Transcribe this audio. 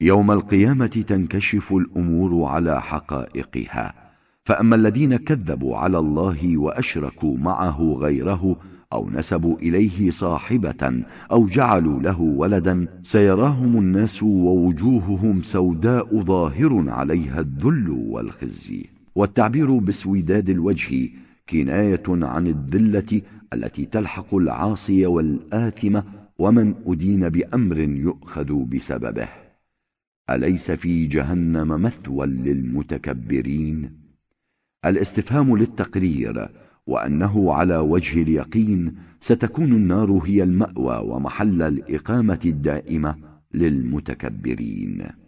يوم القيامة تنكشف الأمور على حقائقها، فأما الذين كذبوا على الله وأشركوا معه غيره أو نسبوا إليه صاحبة أو جعلوا له ولدا سيراهم الناس ووجوههم سوداء ظاهر عليها الذل والخزي. والتعبير باسوداد الوجه كناية عن الذلة التي تلحق العاصي والآثم ومن أدين بأمر يؤخذ بسببه. أليس في جهنم مثوى للمتكبرين؟ الاستفهام للتقرير، وأنه على وجه اليقين ستكون النار هي المأوى ومحل الإقامة الدائمة للمتكبرين.